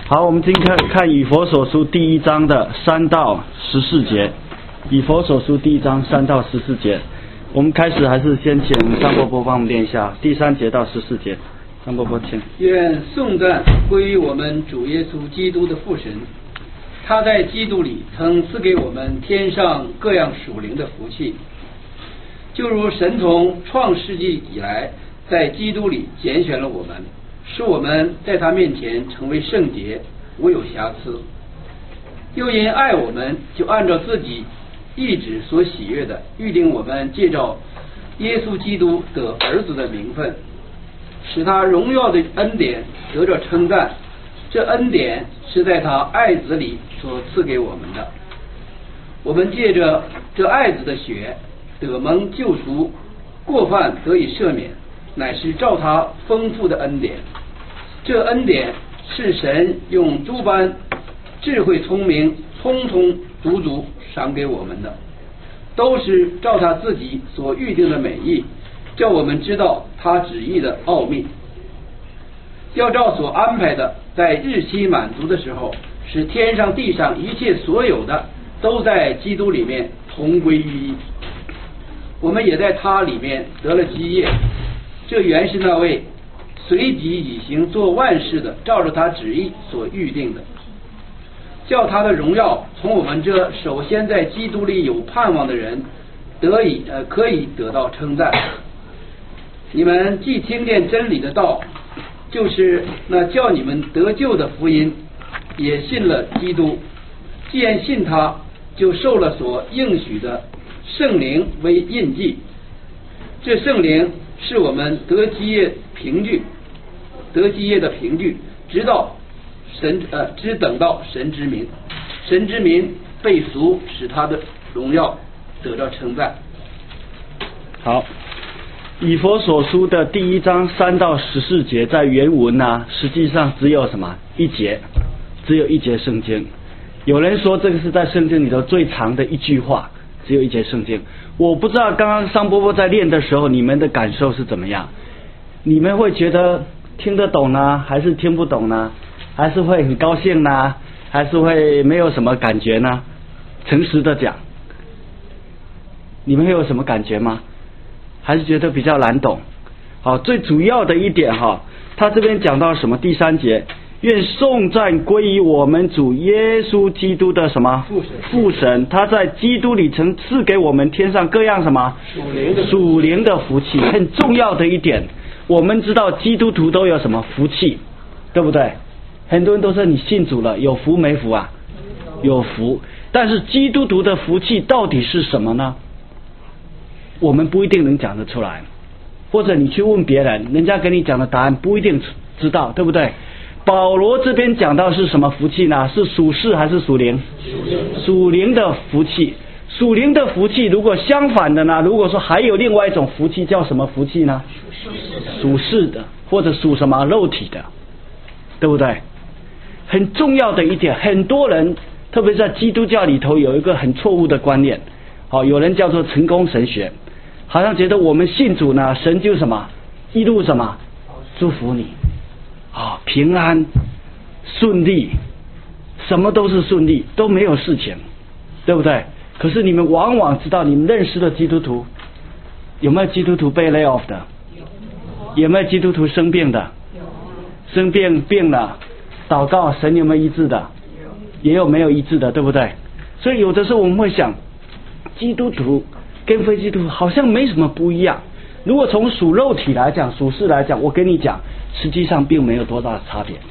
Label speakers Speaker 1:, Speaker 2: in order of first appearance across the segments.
Speaker 1: 好，我们今天看以弗所书第1章的3到14节。以弗所书第1章3到14节，我们开始还是先请张伯伯帮我们念一下第3节到14节。张伯伯，请。
Speaker 2: 愿颂赞归于我们主耶稣基督的父神，他在基督里曾赐给我们天上各样属灵的福气，就如神从创世纪以来在基督里拣选了我们，使我们在他面前成为圣洁，无有瑕疵。又因爱我们，就按照自己意志所喜悦的预定我们借着耶稣基督得儿子的名分，使他荣耀的恩典得着称赞。这恩典是在他爱子里所赐给我们的。我们借着这爱子的血得蒙救赎，过犯得以赦免，乃是照他丰富的恩典。这恩典是神用诸般智慧聪明充充足足赏给我们的，都是照他自己所预定的美意，叫我们知道他旨意的奥秘，要照所安排的，在日期满足的时候，使天上地上一切所有的都在基督里面同归于一。我们也在他里面得了基业，这原是那位随即以行做万事的，照着他旨意所预定的，叫他的荣耀从我们这首先在基督里有盼望的人可以得到称赞。你们既听见真理的道，就是那叫你们得救的福音，也信了基督。既然信他，就受了所应许的圣灵为印记。这圣灵是我们得基业的凭据，只等到神之名。神之名被赎，使他的荣耀得到称赞。
Speaker 1: 好，以弗所书的第1章3到14节，在原文呢，实际上只有什么一节，只有一节圣经。有人说这个是在圣经里头最长的一句话，只有一节圣经。我不知道刚刚桑伯伯在练的时候，你们的感受是怎么样？你们会觉得听得懂呢，还是听不懂呢？还是会很高兴呢，还是会没有什么感觉呢？诚实的讲，你们会有什么感觉吗？还是觉得比较难懂？好，最主要的一点哈，他这边讲到什么？第3节，愿颂赞归于我们主耶稣基督的什么父神，他在基督里曾赐给我们天上各样什么属灵的福气。很重要的一点，我们知道基督徒都有什么福气，对不对？很多人都说你信主了，有福没福啊？有福。但是基督徒的福气到底是什么呢？我们不一定能讲得出来，或者你去问别人，人家给你讲的答案不一定知道，对不对？保罗这边讲到是什么福气呢？是属世还是属灵？属灵的福气。属灵的福气，如果相反的呢？如果说还有另外一种福气，叫什么福气呢？属世的，或者属什么肉体的，对不对？很重要的一点，很多人特别在基督教里头有一个很错误的观念，好，有人叫做成功神学，好像觉得我们信主呢，神就什么一路什么祝福你，平安顺利，什么都是顺利，都没有事情，对不对？可是你们往往知道，你们认识的基督徒，有没有基督徒被 lay off 的？有没有基督徒生病的？生病了，祷告神有没有医治的？也有没有医治的，对不对？所以有的时候我们会想，基督徒跟非基督徒好像没什么不一样。如果从属肉体来讲，属世来讲，我跟你讲，实际上并没有多大的差别。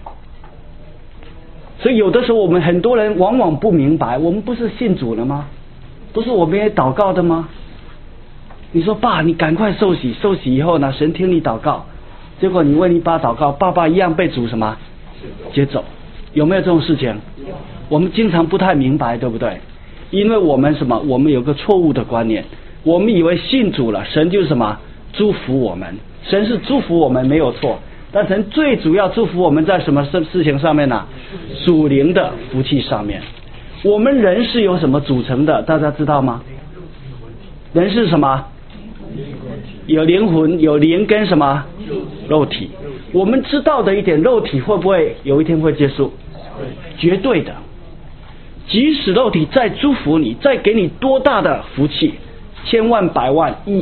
Speaker 1: 所以有的时候我们很多人往往不明白，我们不是信主了吗？不是我们也祷告的吗？你说爸，你赶快受洗，受洗以后呢，神听你祷告，结果你为你爸祷告，爸爸一样被主什么接走，有没有这种事情？我们经常不太明白，对不对？因为我们什么？我们有个错误的观念，我们以为信主了，神就是什么祝福我们，神是祝福我们没有错，但神最主要祝福我们在什么事情上面呢？属灵的福气上面。我们人是由什么组成的？大家知道吗？人是什么？有灵魂，有灵跟什么肉体。 我们知道的一点，肉体会不会有一天会结束？绝对的。即使肉体再祝福你，再给你多大的福气，千万百万亿，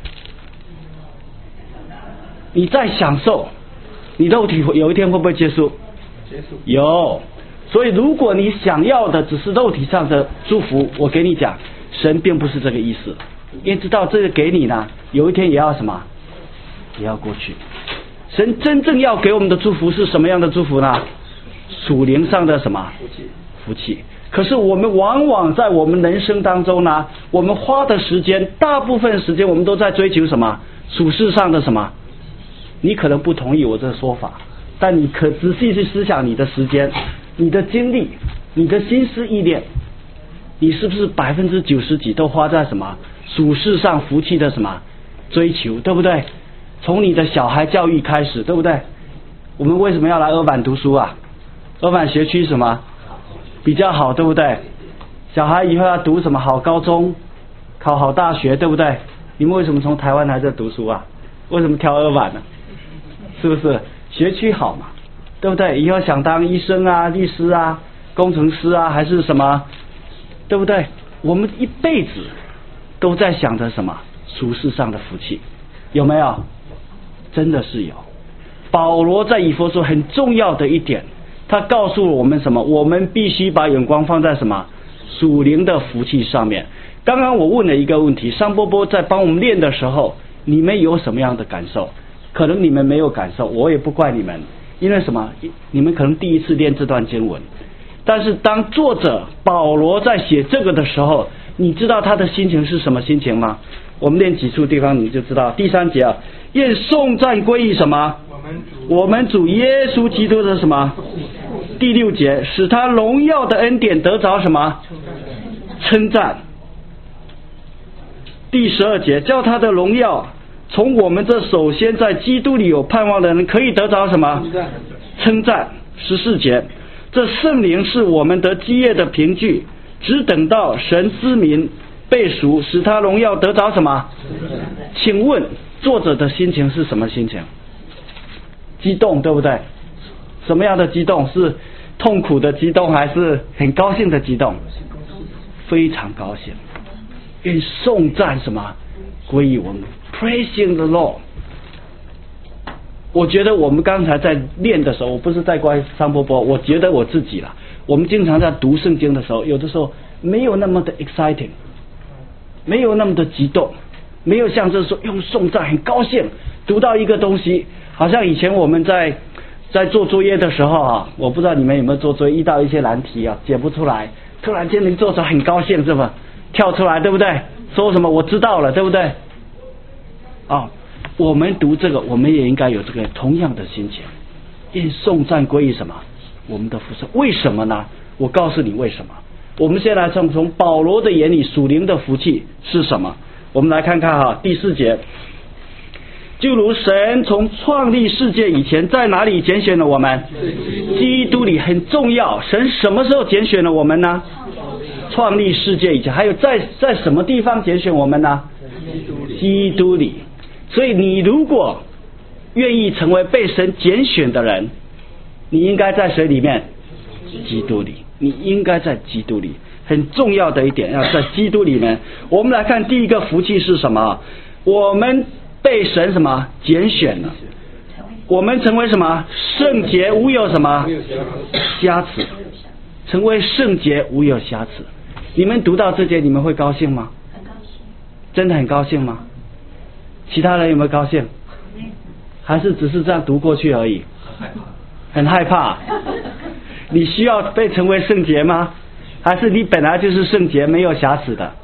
Speaker 1: 你再享受，你肉体有一天会不会结束？有。所以如果你想要的只是肉体上的祝福，我给你讲，神并不是这个意思。因为知道这个给你呢，有一天也要什么？也要过去。神真正要给我们的祝福是什么样的祝福呢？属灵上的什么？福气。可是我们往往在我们人生当中呢，我们花的时间，大部分时间我们都在追求什么？属世上的什么？你可能不同意我这个说法，但你可仔细去思想你的时间、你的精力、你的心思意念，你是不是90%几都花在什么属世上福气的什么追求，对不对？从你的小孩教育开始，对不对？我们为什么要来二版读书啊？二版学区什么比较好，对不对？小孩以后要读什么好高中，考好大学，对不对？你们为什么从台湾来这读书啊？为什么挑二版呢？是不是学区好嘛？对不对？以后想当医生啊、律师啊、工程师啊，还是什么，对不对？我们一辈子都在想着什么属世上的福气，有没有？真的是有。保罗在以弗所很重要的一点，他告诉我们什么？我们必须把眼光放在什么属灵的福气上面。刚刚我问了一个问题，商波波在帮我们练的时候，你们有什么样的感受？可能你们没有感受，我也不怪你们，因为什么？你们可能第一次练这段经文。但是当作者保罗在写这个的时候，你知道他的心情是什么心情吗？我们练几处地方你就知道。第3节啊，愿颂赞归于什么？我们主耶稣基督的什么？第6节，使他荣耀的恩典得着什么？称赞。第12节，叫他的荣耀从我们这首先在基督里有盼望的人可以得着什么？称赞。14节，这圣灵是我们得基业的凭据，只等到神之民被赎，使他荣耀得着什么？请问作者的心情是什么心情？激动，对不对？什么样的激动？是痛苦的激动，还是很高兴的激动？非常高兴。愿颂赞什么归于我们 ，Praising the Lord。我觉得我们刚才在练的时候，我不是在怪商波波，我觉得我自己啦。我们经常在读圣经的时候，有的时候没有那么的 exciting， 没有那么的激动，没有像这说用颂赞很高兴读到一个东西。好像以前我们在做作业的时候啊，我不知道你们有没有做作业，遇到一些难题啊解不出来，突然间能做出来很高兴，是吧？跳出来，对不对？说什么我知道了，对不对？啊，我们读这个，我们也应该有这个同样的心情。愿颂赞归于什么？我们的父神。为什么呢？我告诉你为什么。我们先来从保罗的眼里，属灵的福气是什么？我们来看看哈，第4节。就如神从创立世界以前，在哪里拣选了我们？基督里，很重要。神什么时候拣选了我们呢？创立世界以前。还有在什么地方拣选我们呢？基督里。所以你如果愿意成为被神拣选的人，你应该在谁里面？基督里。你应该在基督里。很重要的一点，要在基督里面。我们来看第一个福气是什么？我们被神什么拣选了？我们成为什么？圣洁，无有什么瑕疵。成为圣洁，无有瑕疵。你们读到这节，你们会高兴吗？
Speaker 3: 很高兴。
Speaker 1: 真的很高兴吗？其他人有没有高兴？还是只是这样读过去而已？很害怕。你需要被成为圣洁吗？还是你本来就是圣洁，没有瑕疵的？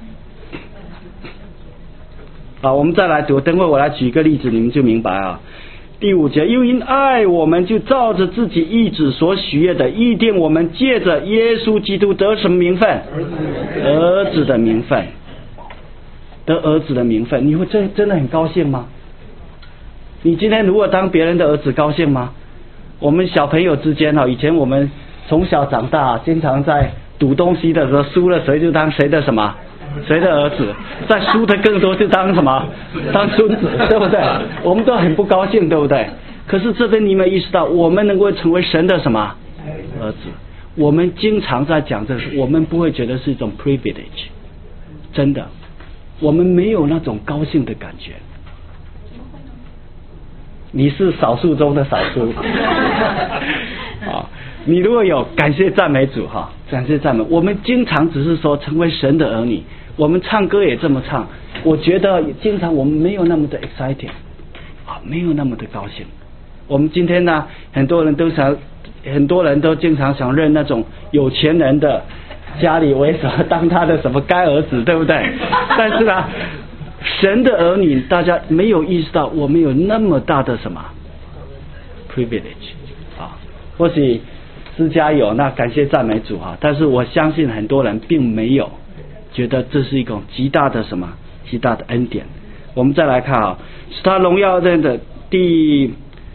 Speaker 1: 好，我们再来读，等会我来举一个例子，你们就明白啊。第5节，又因爱我们，就照着自己意志所许愿的，预定我们借着耶稣基督得什么名分？儿子的名分。得儿子的名分，你会真的很高兴吗？你今天如果当别人的儿子，高兴吗？我们小朋友之间以前我们从小长大，经常在赌东西的时候，输了谁就当谁的什么？谁的儿子？再输的更多就当什么？当孙子，对不对？我们都很不高兴，对不对？ 可是这边你们意识到，我们能够成为神的什么儿子？我们经常在讲这个，我们不会觉得是一种 privilege， 真的，我们没有那种高兴的感觉。你是少数中的少数啊！你如果有，感谢赞美主哈，感谢赞美。我们经常只是说成为神的儿女，我们唱歌也这么唱。我觉得经常我们没有那么的 exciting 啊，没有那么的高兴。我们今天呢，很多人都经常想认那种有钱人的家里为什么当他的什么干儿子，对不对？但是呢，神的儿女，大家没有意识到我们有那么大的什么 privilege 啊，或许私家有，那感谢赞美主啊。但是我相信很多人并没有觉得这是一种极大的什么极大的恩典。我们再来看啊，使他荣耀人的第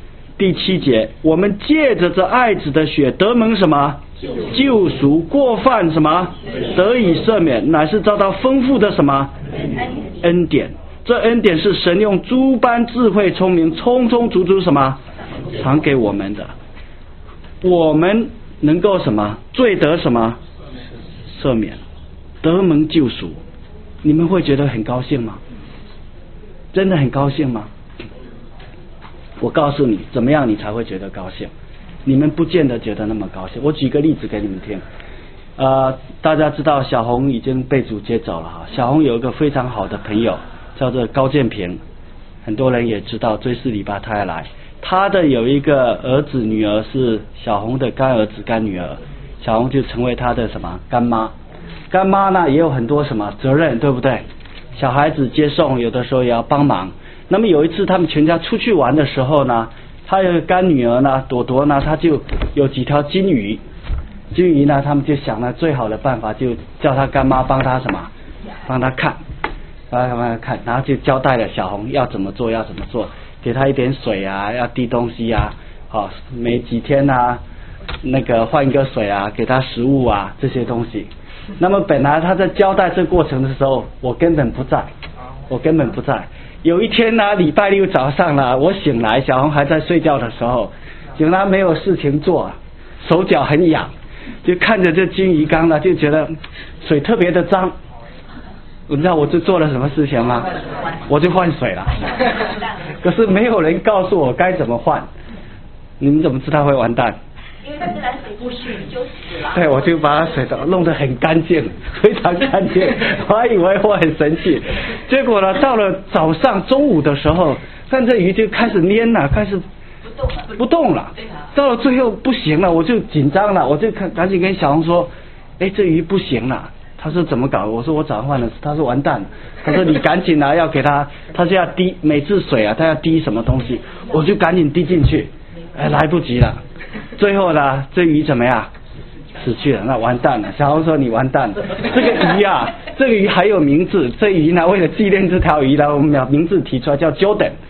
Speaker 1: 7节，我们借着这爱子的血得蒙什么救赎，过犯什么得以赦免，乃是遭到丰富的什么恩典。这恩典是神用诸般智慧聪明充充足足什么传给我们的，我们能够什么罪得什么赦免，得蒙救赎。你们会觉得很高兴吗？真的很高兴吗？我告诉你，怎么样你才会觉得高兴？你们不见得觉得那么高兴。我举个例子给你们听。大家知道小红已经被主接走了哈。小红有一个非常好的朋友叫做高建平，很多人也知道，追思礼拜他也来。他的有一个儿子女儿是小红的干儿子干女儿，小红就成为他的什么干妈。干妈呢也有很多什么责任，对不对？小孩子接送有的时候也要帮忙。那么有一次他们全家出去玩的时候呢，他有个干女儿呢朵朵呢，他就有几条金鱼呢，他们就想了最好的办法，就叫他干妈帮他什么帮他看，然后就交代了小红要怎么做，给他一点水啊，要滴东西啊，每几天啊那个换一个水啊，给他食物啊，这些东西。那么本来他在交代这个过程的时候，我根本不在。有一天呢，礼拜六早上呢，我醒来，小红还在睡觉的时候，醒来没有事情做，手脚很痒，就看着这金鱼缸呢，就觉得水特别的脏。你知道我就做了什么事情吗？我就换水了。可是没有人告诉我该怎么换。你们怎么知道会完蛋？
Speaker 3: 因为它自来水不许你就死了。
Speaker 1: 对，我就把水都弄得很干净，非常干净。我还以为我很神奇，结果呢，到了早上中午的时候，看这鱼就开始蔫了，开始不动了。到了最后不行了，我就紧张了，我就赶紧跟小红说：“这鱼不行了。”他说怎么搞？我说我早上换了，他说完蛋了。他说你赶紧要给他，他是要滴每次水啊，他要滴什么东西，我就赶紧滴进去，来不及了。最后呢，这鱼怎么样？死去了，那完蛋了。小红说你完蛋了。这个鱼还有名字，这鱼呢为了纪念这条鱼呢，我们把名字提出来叫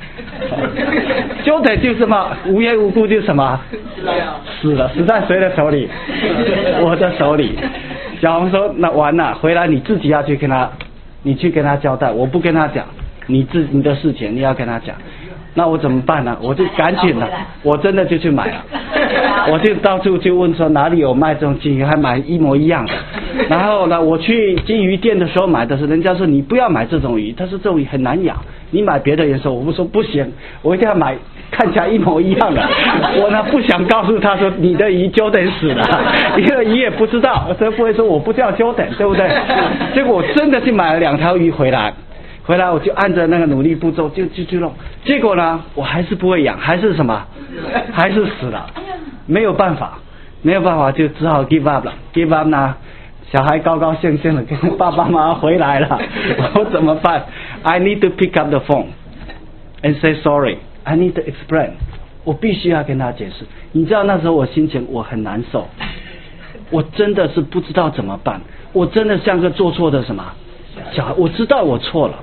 Speaker 1: Jordan。Jordan 就什么无缘无故就什么死了，死在谁的手里？我的手里。小红说那完了，回来你自己要去跟他，你去跟他交代，我不跟他讲，你的事情你要跟他讲。那我怎么办呢？我就赶紧了，我真的就去买了，我就到处去问说哪里有卖这种金鱼，还买一模一样的。然后呢，我去金鱼店的时候买的时候，人家说你不要买这种鱼，他说这种鱼很难养，你买别的颜色。我说不行，我一定要买看起来一模一样的。我呢不想告诉他说你的鱼Jordan死了，因为鱼也不知道，所以不会说我不叫Jordan，对不对？结果我真的去买了2条鱼回来我就按照那个努力步骤就弄，结果呢我还是不会养，还是什么，还是死了，没有办法就只好 give up 了。give up 呢，小孩高高兴兴的跟爸爸妈妈回来了，我怎么办？ I need to pick up the phone and say sorry. I need to explain. 我必须要跟他解释。你知道那时候我心情我很难受，我真的是不知道怎么办，我真的像个做错的什么小孩。我知道我错了，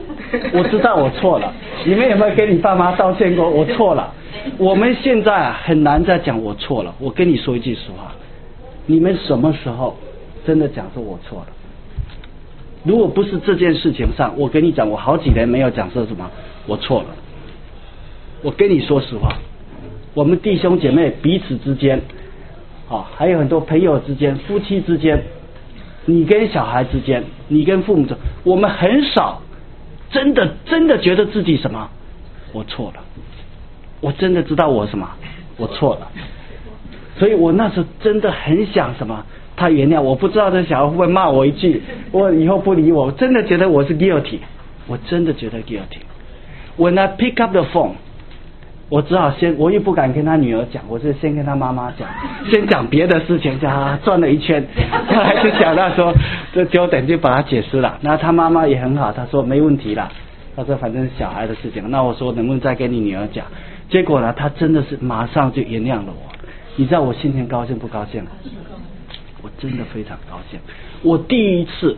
Speaker 1: 你们有没有跟你爸妈道歉过？我错了。我们现在很难再讲我错了。我跟你说一句实话，你们什么时候真的讲说我错了？如果不是这件事情上，我跟你讲，我好几年没有讲说什么我错了。我跟你说实话， 我们弟兄姐妹彼此之间，还有很多朋友之间、夫妻之间，你跟小孩之间，你跟父母之间，我们很少真的觉得自己什么，我错了，我真的知道我什么，我错了。所以我那时候真的很想什么，他原谅我。不知道这小孩会不会骂我一句，我以后不理我。我真的觉得我是 guilty， 我真的觉得 guilty。 When I pick up the phone， 我只好我又不敢跟他女儿讲，我是先跟他妈妈讲，先讲别的事情，叫他转了一圈，后来就想到说这Jordan就把他解释了。那他妈妈也很好，他说没问题啦，他说反正是小孩的事情。那我说能不能再跟你女儿讲？结果呢，他真的是马上就原谅了我。你知道我心情高兴不高兴？我真的非常高兴。我第一次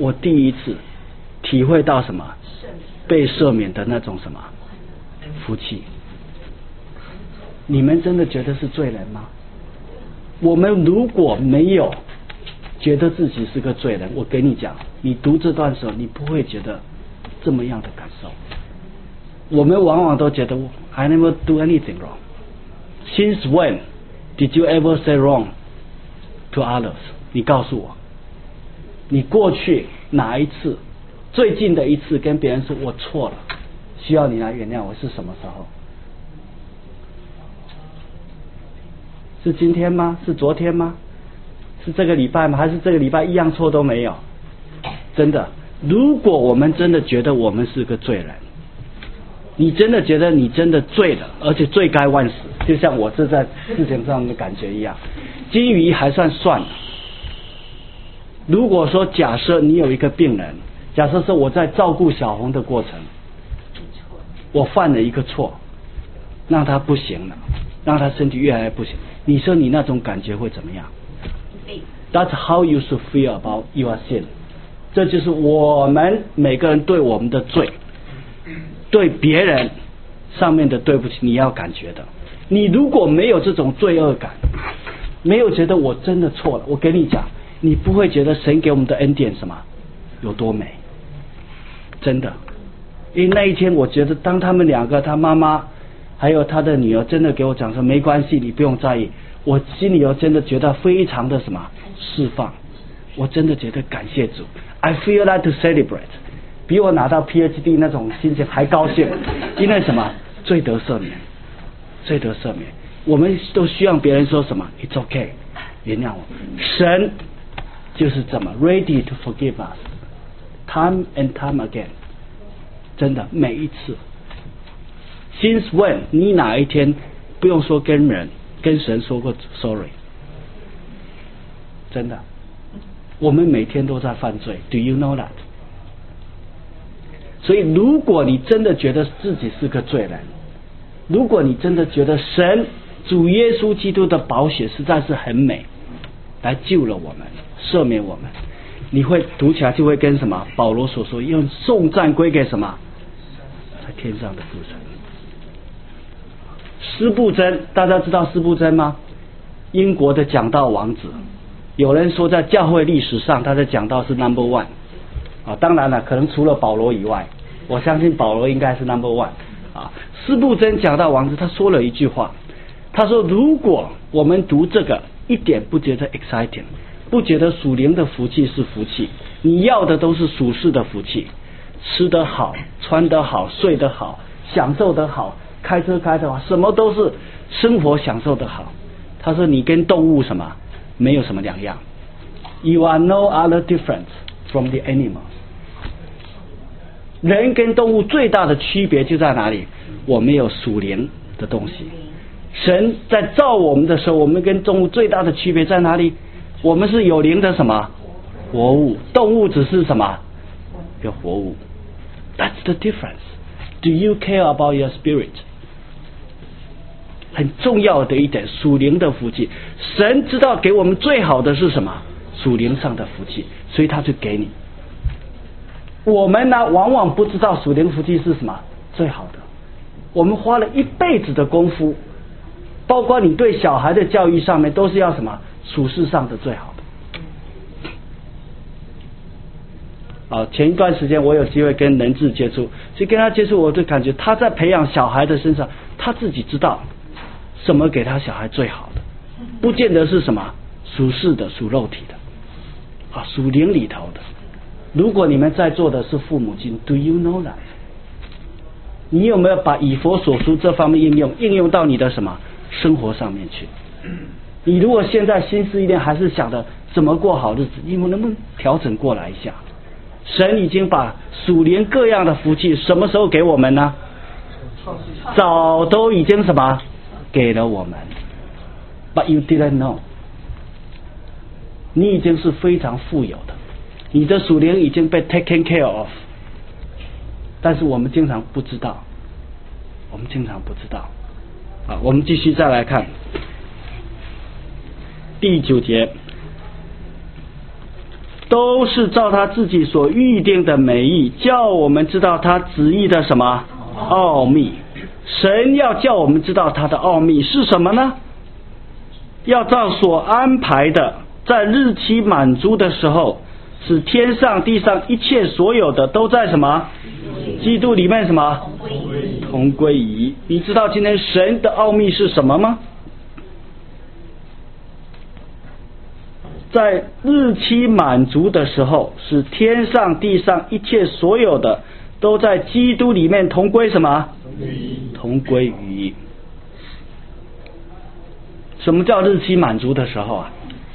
Speaker 1: 体会到什么被赦免的那种什么福气。你们真的觉得是罪人吗？我们如果没有觉得自己是个罪人，我跟你讲，你读这段时候你不会觉得这么样的感受。我们往往都觉得 I never do anything wrong. Since when did you ever say wrong to others? 你告诉我，你过去哪一次最近的一次跟别人说我错了，需要你来原谅我，是什么时候？是今天吗？是昨天吗？是这个礼拜吗？还是这个礼拜一样错都没有？真的，如果我们真的觉得我们是个罪人，你真的觉得你真的罪了，而且罪该万死，就像我这在事情上的感觉一样。金鱼还算了。如果说假设你有一个病人，假设说我在照顾小红的过程，我犯了一个错，让他不行了，让他身体越来越不行，你说你那种感觉会怎么样？ That's how you should feel about your sin。 这就是我们每个人对我们的罪，对别人上面的对不起，你要感觉的。你如果没有这种罪恶感，没有觉得我真的错了，我跟你讲，你不会觉得神给我们的恩典什么有多美，真的。因为那一天我觉得当他们两个，他妈妈还有他的女儿真的给我讲说没关系，你不用在意，我心里真的觉得非常的什么释放，我真的觉得感谢主。 I feel like to celebrate， 比我拿到 PhD 那种心情还高兴。因为什么？罪得赦免，罪得赦免。我们都希望别人说什么 It's okay， 原谅我。神就是这么 ready to forgive us time and time again， 真的每一次。Since when 你哪一天不用说跟神说过 sorry？ 真的，我们每天都在犯罪 ，Do you know that？ 所以，如果你真的觉得自己是个罪人，如果你真的觉得神主耶稣基督的宝血实在是很美，来救了我们，赦免我们，你会读起来就会跟什么保罗所说，用颂赞归给什么，在天上的父神。司布真，大家知道司布真吗？英国的讲道王子。有人说在教会历史上他的讲道是 number one， 当然了，可能除了保罗以外，我相信保罗应该是 number one。司布真讲道王子他说了一句话，他说如果我们读这个一点不觉得 exciting， 不觉得属灵的福气是福气，你要的都是属世的福气，吃得好，穿得好，睡得好，享受得好，开车开得好，什么都是生活享受得好。他说你跟动物什么没有什么两样 ，You are no other difference from the animals。人跟动物最大的区别就在哪里？我们有属灵的东西。神在造我们的时候，我们跟动物最大的区别在哪里？我们是有灵的什么活物，动物只是什么个活物。That's the difference. Do you care about your spirit？很重要的一点，属灵的福气，神知道给我们最好的是什么？属灵上的福气，所以他就给你。我们呢，往往不知道属灵福气是什么最好的。我们花了一辈子的功夫，包括你对小孩的教育上面，都是要什么属世上的最好的。前一段时间我有机会跟人质接触，所以跟他接触，我就感觉他在培养小孩的身上，他自己知道什么给他小孩最好的，不见得是什么属世的、属肉体的，属灵里头的。如果你们在座的是父母亲 ，Do you know that？ 你有没有把以弗所书这方面应用到你的什么生活上面去？你如果现在心思意念还是想的怎么过好日子，你们能不能调整过来一下？神已经把属灵各样的福气什么时候给我们呢？早都已经什么给了我们。But you didn't know。 你已经是非常富有的，你的属灵已经被 taken care of， 但是我们经常不知道，我们继续再来看第9节，都是照他自己所预定的美意，叫我们知道他旨意的什么奥秘。神要叫我们知道他的奥秘是什么呢？要照所安排的，在日期满足的时候，使天上地上一切所有的都在什么基督里面什么同归于一。你知道今天神的奥秘是什么吗？在日期满足的时候，使天上地上一切所有的都在基督里面同归什么同归于一。什么叫日期满足的时候啊？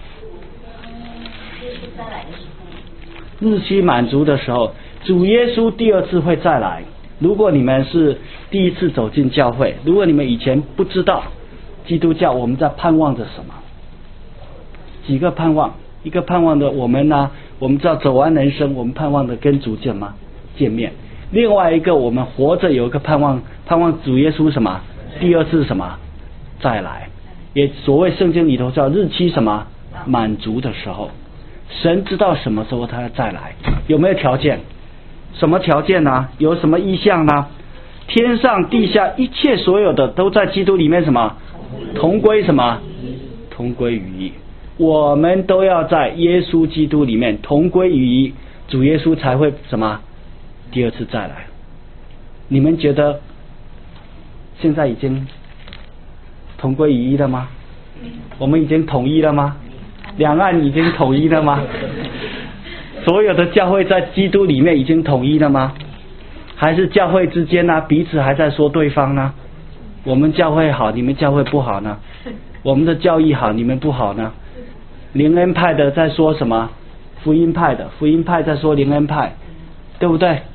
Speaker 1: 日期满足的时候，主耶稣第二次会再来。如果你们是第一次走进教会，如果你们以前不知道基督教我们在盼望着什么，几个盼望，一个盼望的我们呢，我们知道走完人生，我们盼望的跟主见面。另外一个我们活着有一个盼望主耶稣什么第二次什么再来，也所谓圣经里头叫日期什么满足的时候。神知道什么时候他要再来，有没有条件？什么条件呢？有什么意象呢？天上地下一切所有的都在基督里面什么同归什么同归于一。我们都要在耶稣基督里面同归于一，主耶稣才会什么第二次再来。你们觉得现在已经同归于一了吗？我们已经统一了吗？两岸已经统一了吗？所有的教会在基督里面已经统一了吗？还是教会之间呢，彼此还在说对方呢？我们教会好，你们教会不好呢？我们的教义好，你们不好呢？灵恩派的在说什么？福音派在说灵恩派，对不对？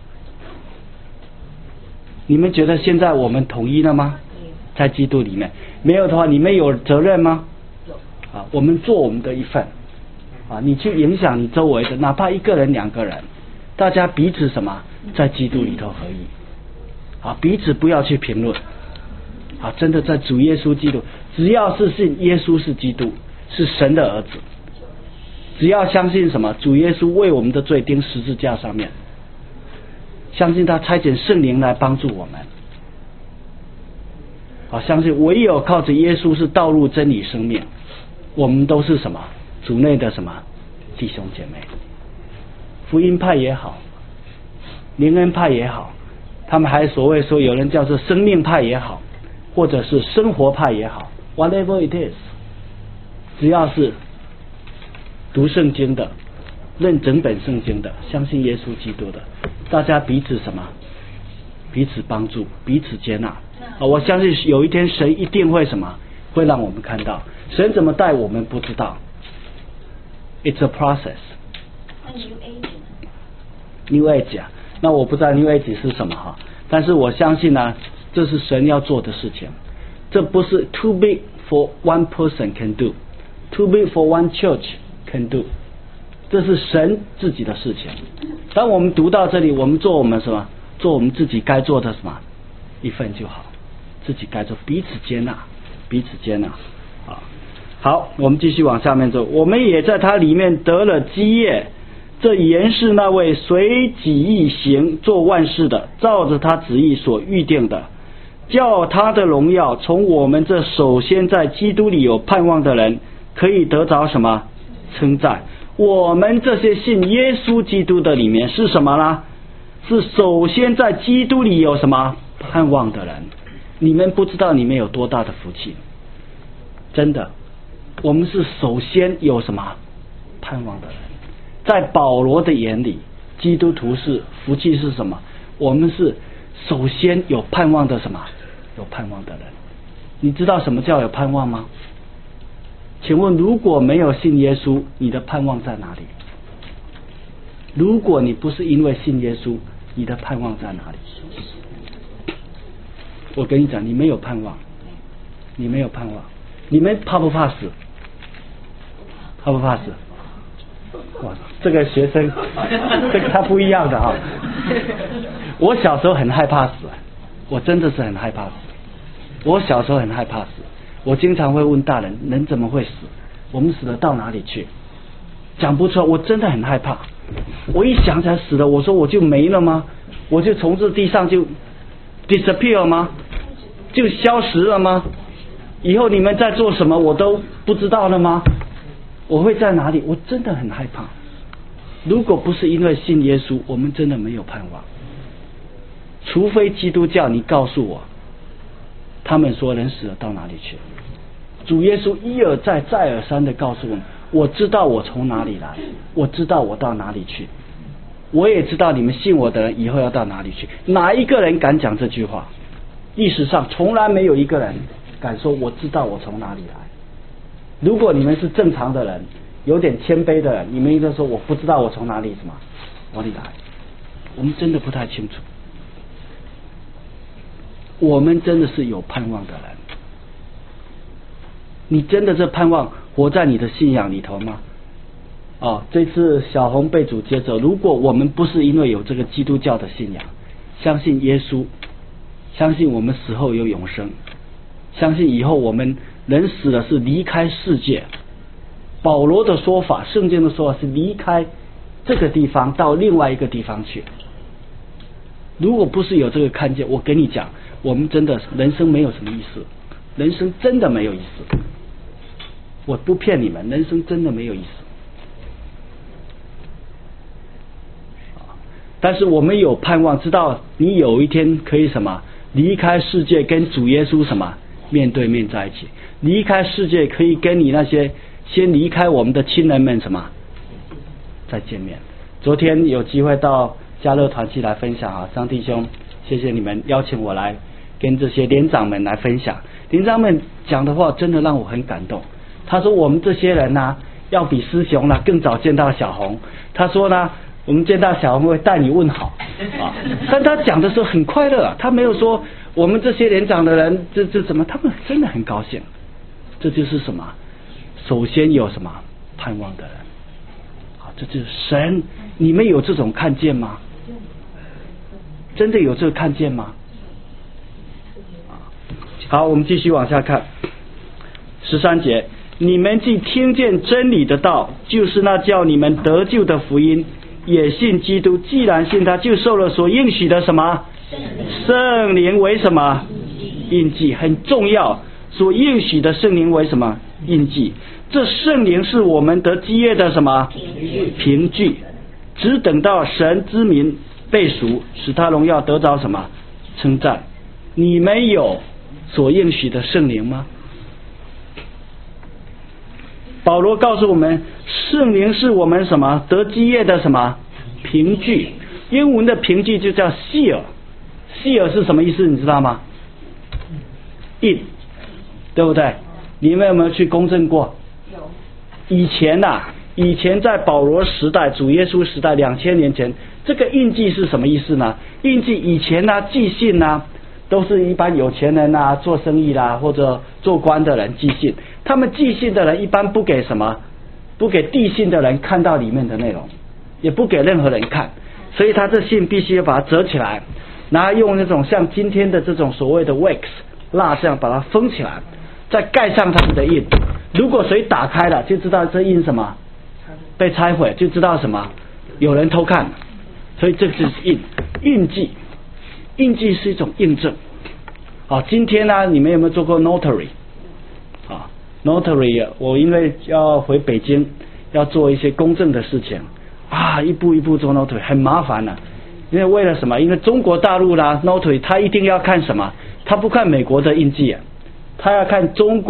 Speaker 1: 你们觉得现在我们统一了吗？在基督里面，没有的话，你们有责任吗？我们做我们的一份你去影响你周围的，哪怕一个人两个人，大家彼此什么在基督里头合一彼此不要去评论真的在主耶稣基督，只要是信耶稣是基督，是神的儿子，只要相信什么主耶稣为我们的罪钉十字架上面，相信他差遣圣灵来帮助我们相信唯有靠着耶稣是道路真理生命，我们都是什么主内的什么弟兄姐妹。福音派也好，灵恩派也好，他们还所谓说有人叫做生命派也好，或者是生活派也好， whatever it is， 只要是读圣经的，认整本圣经的，相信耶稣基督的，大家彼此什么彼此帮助，彼此接纳我相信有一天神一定会什么会让我们看到，神怎么带我们不知道， It's a process。 New Age 那我不知道 New Age 是什么但是我相信呢，这是神要做的事情，这不是 too big for one person can do， too big for one church can do， 这是神自己的事情。当我们读到这里，我们做我们什么，做我们自己该做的什么一份就好，自己该做，彼此接纳好，我们继续往下面走。我们也在他里面得了基业，这原是那位随己意行做万事的，照着他旨意所预定的，叫他的荣耀从我们这首先在基督里有盼望的人可以得着什么称赞。我们这些信耶稣基督的里面是什么呢？是首先在基督里有什么盼望的人。你们不知道你们有多大的福气， 真的，我们是首先有什么盼望的人。在保罗的眼里，基督徒是福气是什么？我们是首先有盼望的什么？有盼望的人。你知道什么叫有盼望吗？请问如果没有信耶稣，你的盼望在哪里？如果你不是因为信耶稣，你的盼望在哪里？我跟你讲，你没有盼望，你没有盼望。你们怕不怕死？怕不怕死？哇，这个学生，这个他不一样的哈。我小时候很害怕死，我真的是很害怕死。我小时候很害怕死，我经常会问大人：人怎么会死？我们死了到哪里去？讲不出来，我真的很害怕。我一想起来死了，我说我就没了吗？我就从这地上就 disappear 吗？就消失了吗？以后你们在做什么我都不知道了吗？我会在哪里？我真的很害怕。如果不是因为信耶稣，我们真的没有盼望。除非基督教你告诉我，他们说人死了到哪里去？主耶稣一而再再而三的告诉我们，我知道我从哪里来，我知道我到哪里去，我也知道你们信我的人以后要到哪里去。哪一个人敢讲这句话？历史上从来没有一个人敢说我知道我从哪里来。如果你们是正常的人，有点谦卑的人，你们应该说我不知道我从哪里哪里来。我们真的不太清楚。我们真的是有盼望的人。你真的是盼望活在你的信仰里头吗？这次小红被主接走，如果我们不是因为有这个基督教的信仰，相信耶稣，相信我们死后有永生，相信以后我们人死了是离开世界。保罗的说法，圣经的说法是离开这个地方到另外一个地方去。如果不是有这个看见，我跟你讲，我们真的人生没有什么意思，人生真的没有意思。我不骗你们，人生真的没有意思。但是我们有盼望，知道你有一天可以什么离开世界，跟主耶稣什么面对面在一起。离开世界可以跟你那些先离开我们的亲人们什么再见面。昨天有机会到嘉乐团契来分享张弟兄，谢谢你们邀请我来跟这些连长们来分享。连长们讲的话真的让我很感动。他说我们这些人要比师兄更早见到小红。他说我们见到小红会带你问好但他讲的时候很快乐他没有说我们这些连长的人这怎么，他们真的很高兴。这就是什么？首先有什么盼望的人。这就是神。你们有这种看见吗？真的有这个看见吗？好，我们继续往下看13节。你们既听见真理的道，就是那叫你们得救的福音，也信基督，既然信他，就受了所应许的什么圣灵为什么印记？很重要。所应许的圣灵为什么印记？这圣灵是我们得基业的什么凭据？只等到神之民被赎，使他荣耀得着什么称赞。你们有所应许的圣灵吗？保罗告诉我们，圣灵是我们什么得基业的什么凭据。英文的凭据就叫 seal。seal 是什么意思你知道吗？印，对不对？你们有没有去公证过？有。以前在保罗时代，主耶稣时代2000年前，这个印记是什么意思呢？印记以前寄信都是一般有钱人做生意或者做官的人寄信。他们寄信的人一般不给递信的人看到里面的内容，也不给任何人看，所以他这信必须要把它折起来，然后用那种像今天的这种所谓的 wax 蜡这样把它封起来，再盖上他们的印。如果谁打开了，就知道这印什么被拆毁，就知道什么有人偷看。所以这就是印记。印记是一种印证。今天你们有没有做过 notary？notary 我因为要回北京要做一些公证的事情一步一步做 notary 很麻烦因为为了什么？因为中国大陆notary 他一定要看什么？他不看美国的印记他要看中国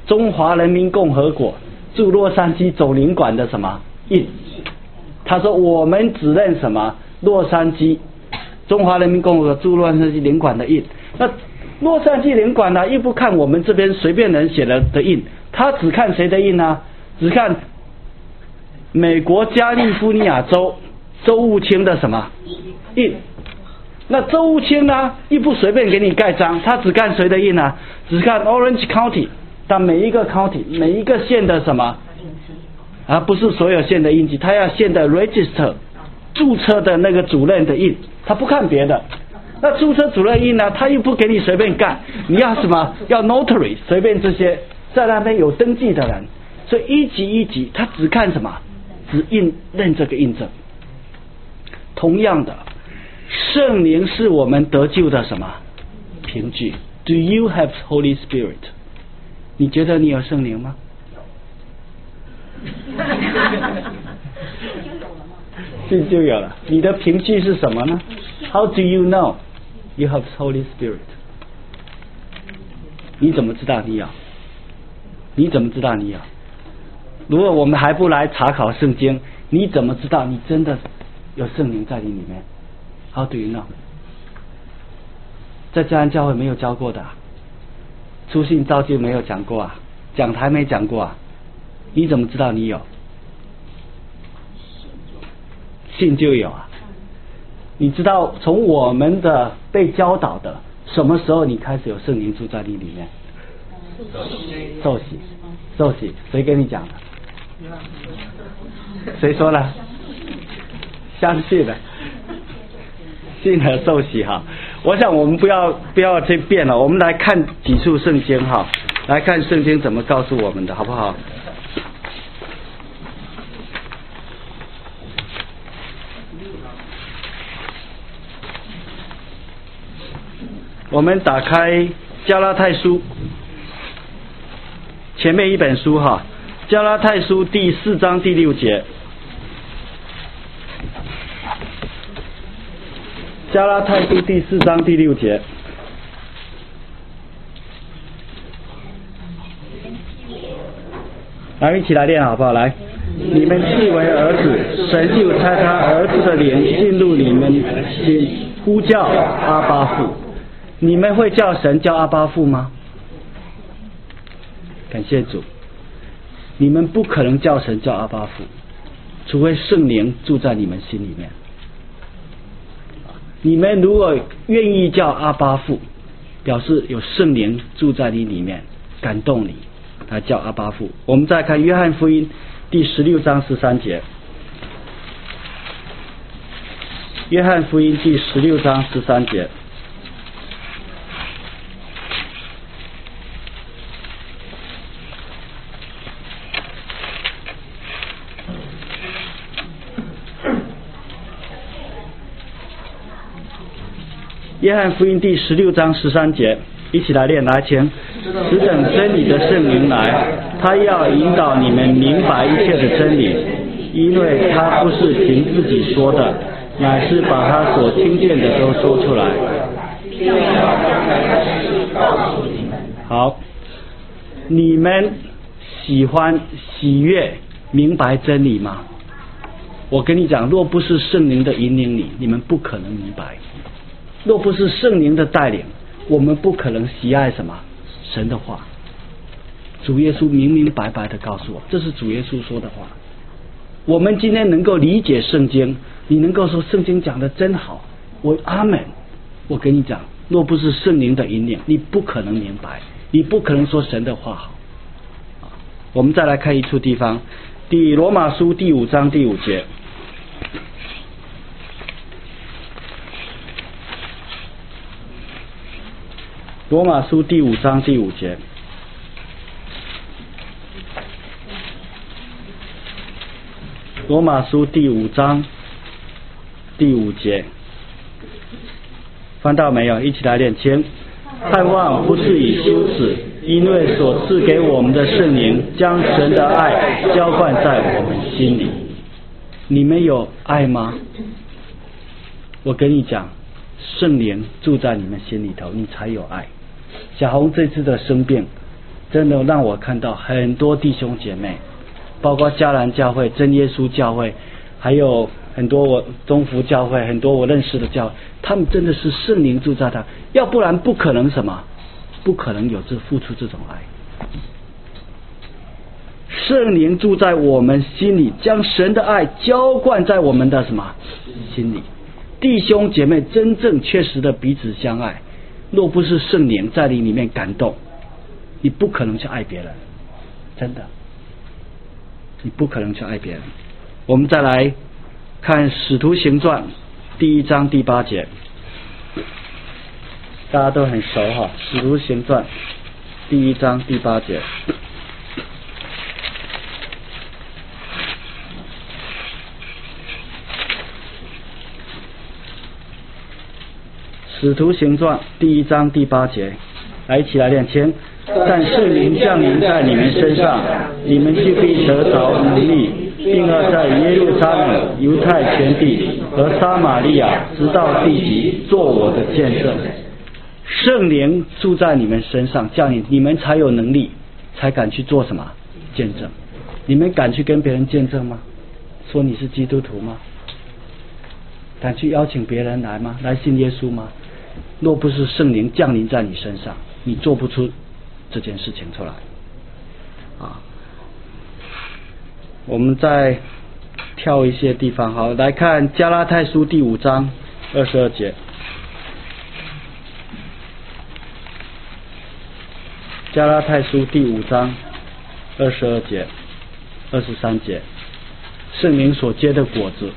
Speaker 1: 中华人民共和国驻洛杉矶总领馆的什么印。他说我们只认什么洛杉矶中华人民共和国驻洛杉矶领馆的印。那洛杉矶领馆呢，又不看我们这边随便人写的印，他只看谁的印呢？只看美国加利福尼亚州州务卿的什么印。那州务卿呢，又不随便给你盖章，他只看谁的印呢？只看 Orange County， 但每一个 county 每一个县的什么不是所有县的印记，他要县的 register 注册的那个主任的印，他不看别的。那注册主任印呢，他又不给你随便盖，你要什么？要 notary， 随便这些在那边有登记的人。所以一级一级，他只看什么？只认这个印证。同样的，圣灵是我们得救的什么凭据 ？Do you have Holy Spirit？ 你觉得你有圣灵吗？信就有了。你的凭据是什么呢 ？How do you know you have Holy Spirit？ 你怎么知道你有？你怎么知道你有？如果我们还不来查考圣经，你怎么知道你真的有圣灵在你里面 ？How do you know？ 在家安教会没有教过的，初信造就没有讲过啊，讲台没讲过啊，你怎么知道你有？信就有啊。你知道从我们的被教导的什么时候你开始有圣灵住在你里面？受洗。受洗，谁跟你讲的？谁说了？相信的，信和受洗哈。我想我们不要再变了，我们来看几处圣经哈，来看圣经怎么告诉我们的，好不好？我们打开加拉太书前面一本书哈，加拉太书第4章第6节。加拉太书第4章第6节。来，一起来念好不好？来，你们既为儿子，神就差他儿子的灵进入你们心，呼叫阿爸父。你们会叫神叫阿爸父吗？感谢主，你们不可能叫神叫阿爸父，除非圣灵住在你们心里面。你们如果愿意叫阿爸父，表示有圣灵住在你里面，感动你，他叫阿爸父。我们再看约翰福音第16章13节。约翰福音第16章13节。约翰福音第16章13节，一起来念，来，请只等真理的圣灵来，他要引导你们明白一切的真理，因为他不是凭自己说的，乃是把他所听见的都说出来。好，你们喜欢喜悦明白真理吗？我跟你讲，若不是圣灵的引领你，你们不可能明白。若不是圣灵的带领，我们不可能喜爱什么神的话。主耶稣明明白白的告诉我，这是主耶稣说的话。我们今天能够理解圣经，你能够说圣经讲的真好，我阿们。我跟你讲，若不是圣灵的引领，你不可能明白，你不可能说神的话好。我们再来看一处地方，罗马书第5章第5节。罗马书第5章第5节。罗马书第5章第5节，翻到没有？一起来念，请盼望不是以羞耻，因为所赐给我们的圣灵将神的爱浇灌在我们心里。你们有爱吗？我跟你讲，圣灵住在你们心里头，你才有爱。小红这次的生病， 真的让我看到很多弟兄姐妹，包括迦南教会、真耶稣教会，还有很多我中福教会，很多我认识的教会，他们真的是圣灵住在他，要不然不可能什么，不可能有这付出这种爱。圣灵住在我们心里，将神的爱浇灌在我们的什么心里。弟兄姐妹真正确实的彼此相爱，若不是圣灵在你里面感动，你不可能去爱别人，真的，你不可能去爱别人。我们再来看使徒行传第1章第8节，大家都很熟哈，使徒行传第1章第8节。使徒行传第1章第8节，来一起来念经。但圣灵降临在你们身上，你们就必得着能力，并要在耶路撒冷、犹太全地和撒玛利亚直到地极做我的见证。圣灵住在你们身上降临，你们才有能力，才敢去做什么见证。你们敢去跟别人见证吗？说你是基督徒吗？敢去邀请别人来吗？来信耶稣吗？若不是圣灵降临在你身上，你做不出这件事情出来啊！我们再跳一些地方，好，来看加拉太书第5章22节。加拉太书第5章22节、23节，圣灵所结的果子。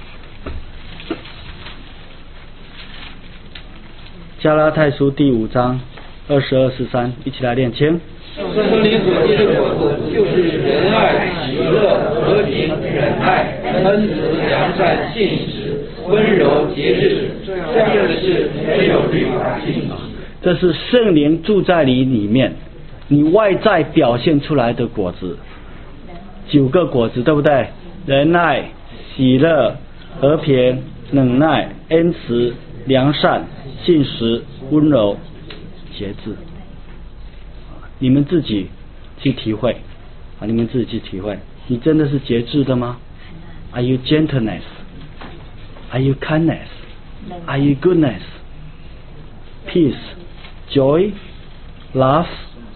Speaker 1: 加拉太书第5章22、23，一起来念经。
Speaker 2: 圣灵所结的果子，就是仁爱、喜乐、和平、忍耐、恩慈、良善、信实、温柔、节制，这样的事没有律法禁止。
Speaker 1: 这是圣灵住在你里面，你外在表现出来的果子，9个果子，对不对？仁爱、喜乐、和平、忍耐、恩慈、良善、信实、温柔、节制。你们自己去体会啊！你们自己去体会，你真的是节制的吗 ？Are you gentleness? Are you kindness? Are you goodness? Peace, joy, love,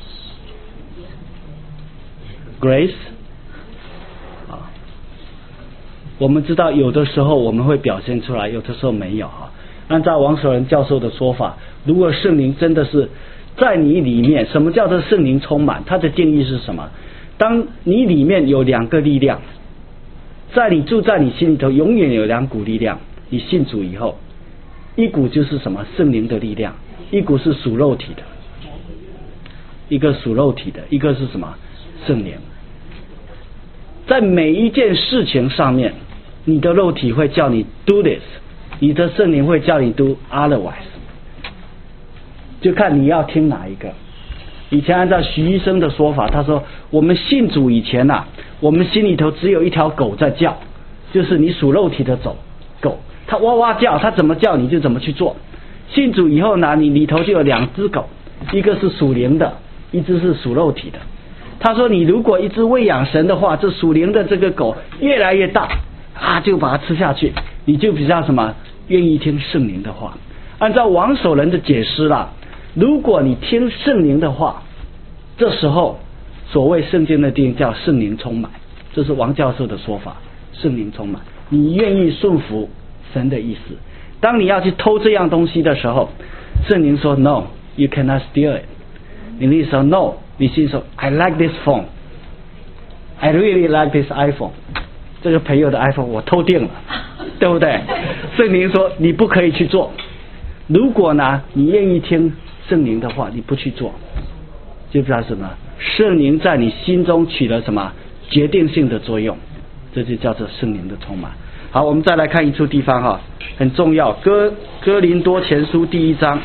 Speaker 1: grace. 啊，我们知道有的时候我们会表现出来，有的时候没有啊。按照王守仁教授的说法，如果圣灵真的是在你里面，什么叫做圣灵充满？它的定义是什么？当你里面有2个力量，住在你心里头，永远有2股力量。你信主以后，一股就是什么？圣灵的力量，一股是属肉体的，一个属肉体的，一个是什么？圣灵。在每一件事情上面，你的肉体会叫你 do this， 你的圣灵会叫你 do otherwise。就看你要听哪一个。以前按照徐医生的说法，他说我们信主以前啊，我们心里头只有一条狗在叫，就是你属肉体的狗，它哇哇叫，它怎么叫你就怎么去做。信主以后呢，你里头就有2只狗，一个是属灵的，一只是属肉体的。他说你如果一直喂养神的话，这属灵的这个狗越来越大啊，就把它吃下去，你就比较什么愿意听圣灵的话。按照王守仁的解释啦，如果你听圣灵的话，这时候所谓圣经的定义叫圣灵充满，这是王教授的说法。圣灵充满，你愿意顺服神的意思。当你要去偷这样东西的时候，圣灵说 No, you cannot steal it。 你说 No， 你心说 I like this phone, I really like this iPhone， 这个朋友的 iPhone 我偷定了，对不对？圣灵说你不可以去做。如果呢你愿意听圣灵的话，你不去做，就表示什么？圣灵在你心中起了什么决定性的作用，这就叫做圣灵的充满。好，我们再来看一处地方哈，很重要，哥林多前书第1章。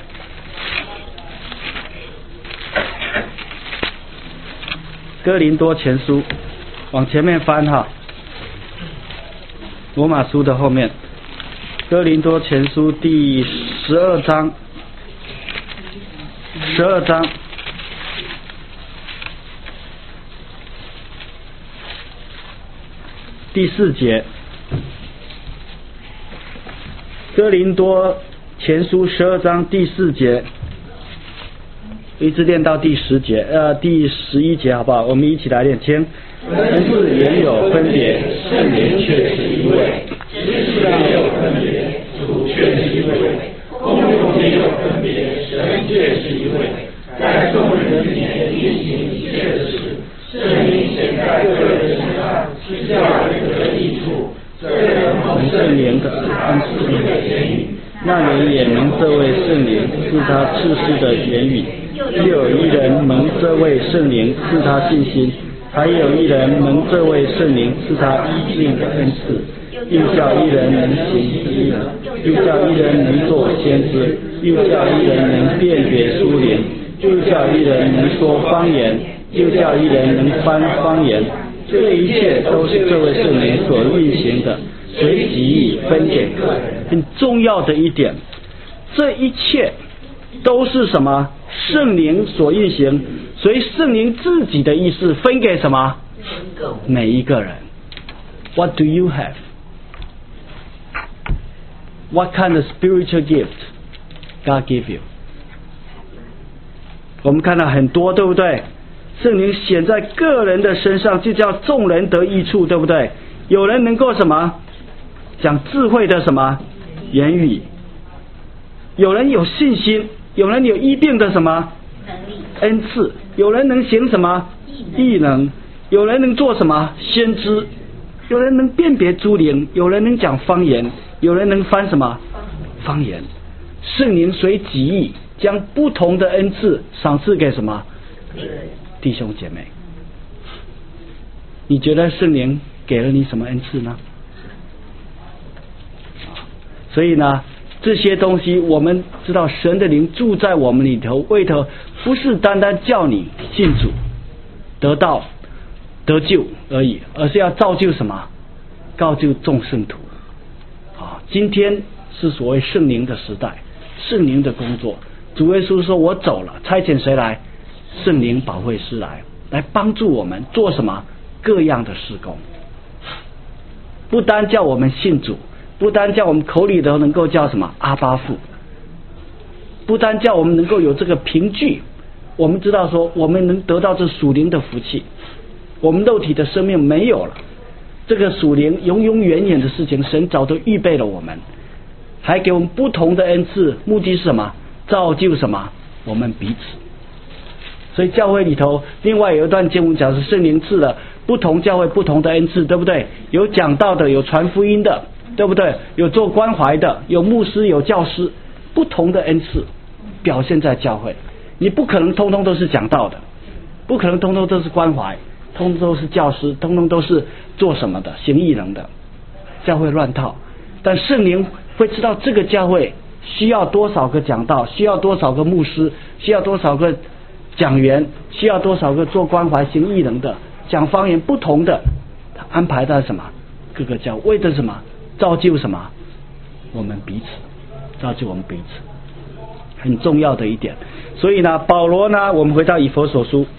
Speaker 1: 哥林多前书，往前面翻哈，罗马书的后面，哥林多前书第12章，12章第4节，哥林多前书12章第4节，一直念到第10节，第11节，好不好？我们一起来念，听。恩赐原有分别，圣灵却是一位；职事没有分别，主却是一位；功用没有分别，神却是一位。在众人里面运行一切的事，圣灵显在个人身上，是叫人得益处。这人蒙圣灵的恩赐的言语，那人也蒙这位圣灵是他赐世的言语。又有一人蒙这位圣灵是他信心，还有一人蒙这位圣灵是他医治的恩赐。又叫一人能行医能，又叫一人能做先知，又叫一人能辨别书灵，又叫一人能说方言，又叫一人能翻方言。这一切都是这位圣灵所运行的，随己意分给个人。很重要的一点，这一切都是什么？圣灵所运行，随圣灵自己的意思分给什么？每一个人。What do you have? What kind of spiritual gift God give you? 我们看到很多，对不对？圣灵显在个人的身上，就叫众人得益处，对不对？有人能够什么？讲智慧的什么言语？有人有信心，有人有医病的什么恩赐？有人能行什么异能？有人能做什么先知？有人能辨别诸灵，有人能讲方言，有人能翻什么方言。圣灵随己意将不同的恩赐赏赐给什么弟兄姐妹？你觉得圣灵给了你什么恩赐呢？所以呢，这些东西我们知道，神的灵住在我们里头，为头不是单单叫你信主得到得救而已，而是要造就什么？造就众圣徒。今天是所谓圣灵的时代，圣灵的工作。主耶稣说：“我走了，差遣谁来？圣灵保惠师来帮助我们做什么？各样的事工。不单叫我们信主，不单叫我们口里头能够叫什么阿爸父，不单叫我们能够有这个凭据，我们知道说我们能得到这属灵的福气。我们肉体的生命没有了，这个属灵永永远远的事情，神早都预备了我们，还给我们不同的恩赐，目的是什么？造就什么？我们彼此。所以教会里头另外有一段经文讲是圣灵赐了不同教会不同的恩赐，对不对？有讲道的，有传福音的，对不对？有做关怀的，有牧师，有教师，不同的恩赐表现在教会。你不可能通通都是讲道的，不可能通通都是关怀，通通都是教师，通通都是做什么的行异能的，教会乱套。但圣灵会知道这个教会需要多少个讲道，需要多少个牧师，需要多少个讲员，需要多少个做关怀行异能的，讲方言不同的，他安排在什么各个教，为的什么？造就什么？我们彼此，造就我们彼此，很重要的一点。所以呢，保罗呢，我们回到以弗所书，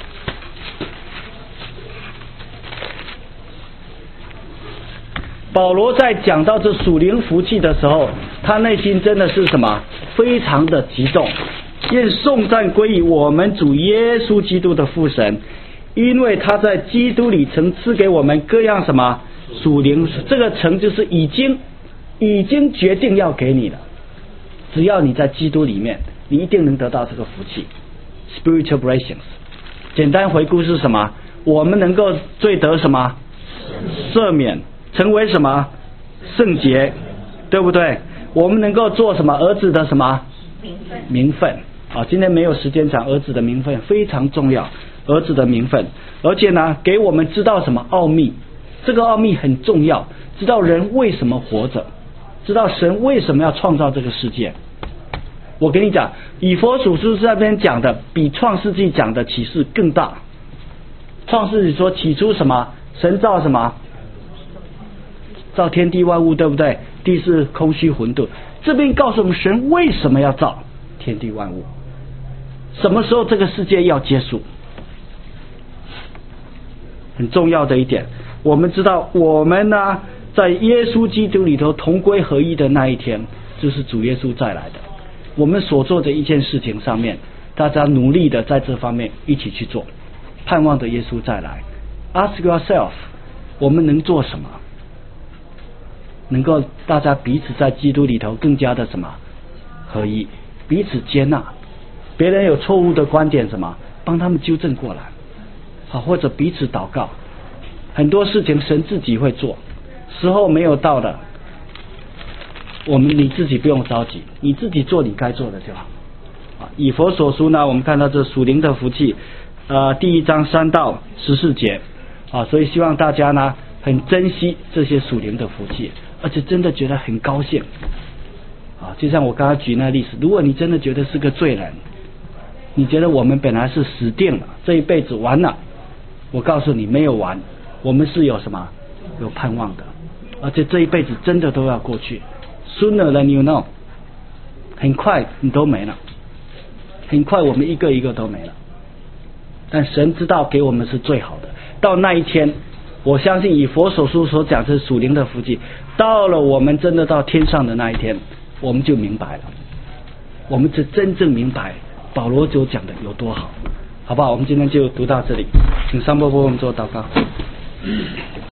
Speaker 1: 保罗在讲到这属灵福气的时候，他内心真的是什么？非常的激动。愿颂赞归于我们主耶稣基督的父神，因为他在基督里曾赐给我们各样什么属灵，这个曾就是已经决定要给你的，只要你在基督里面，你一定能得到这个福气 spiritual blessings。 简单回顾是什么？我们能够罪得什么赦免，成为什么圣洁，对不对？我们能够做什么儿子的什么名分。今天没有时间讲儿子的名分，非常重要，儿子的名分。而且呢，给我们知道什么奥秘，这个奥秘很重要，知道人为什么活着，知道神为什么要创造这个世界。我跟你讲，以弗所书这边讲的比创世纪讲的启示更大。创世纪说起初什么？神造什么？造天地万物，对不对？地是空虚混沌。这边告诉我们神为什么要造天地万物，什么时候这个世界要结束。 很重要的一点，我们知道我们呢在耶稣基督里头同归合一的那一天，就是主耶稣再来的。我们所做的一件事情上面，大家努力的在这方面一起去做，盼望着耶稣再来。Ask yourself， 我们能做什么？能够大家彼此在基督里头更加的什么合一，彼此接纳，别人有错误的观点什么，帮他们纠正过来，好，或者彼此祷告。很多事情神自己会做，时候没有到的，你自己不用着急，你自己做你该做的就好。以弗所书呢，我们看到这属灵的福气，第1章3到14节，所以希望大家呢很珍惜这些属灵的福气，而且真的觉得很高兴。就像我刚刚举那例子，如果你真的觉得是个罪人，你觉得我们本来是死定了，这一辈子完了，我告诉你没有完，我们是有什么？有盼望的，而且这一辈子真的都要过去。Sooner than you know， 很快你都没了，很快我们一个一个都没了。但神知道给我们是最好的，到那一天，我相信以佛所书所讲这属灵的福气，到了我们真的到天上的那一天，我们就明白了，我们就真正明白保罗所讲的有多好，好不好？我们今天就读到这里，请上波波我们做祷告。